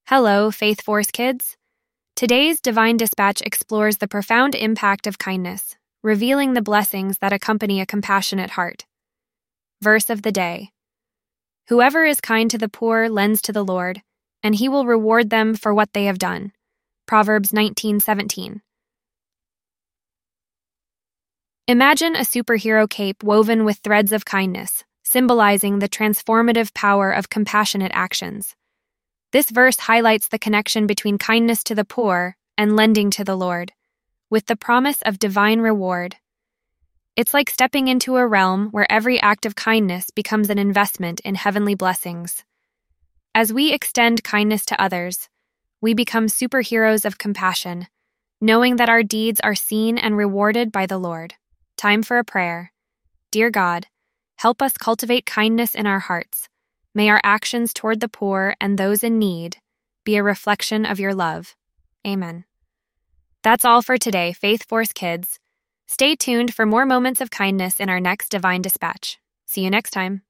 Hello, Faith Force kids. Today's Divine Dispatch explores the profound impact of kindness, revealing the blessings that accompany a compassionate heart. Verse of the day. Whoever is kind to the poor lends to the Lord, and he will reward them for what they have done. Proverbs 19:17. Imagine a superhero cape woven with threads of kindness, symbolizing the transformative power of compassionate actions. This verse highlights the connection between kindness to the poor and lending to the Lord, with the promise of divine reward. It's like stepping into a realm where every act of kindness becomes an investment in heavenly blessings. As we extend kindness to others, we become superheroes of compassion, knowing that our deeds are seen and rewarded by the Lord. Time for a prayer. Dear God, help us cultivate kindness in our hearts. May our actions toward the poor and those in need be a reflection of your love. Amen. That's all for today, Faith Force kids. Stay tuned for more moments of kindness in our next Divine Dispatch. See you next time.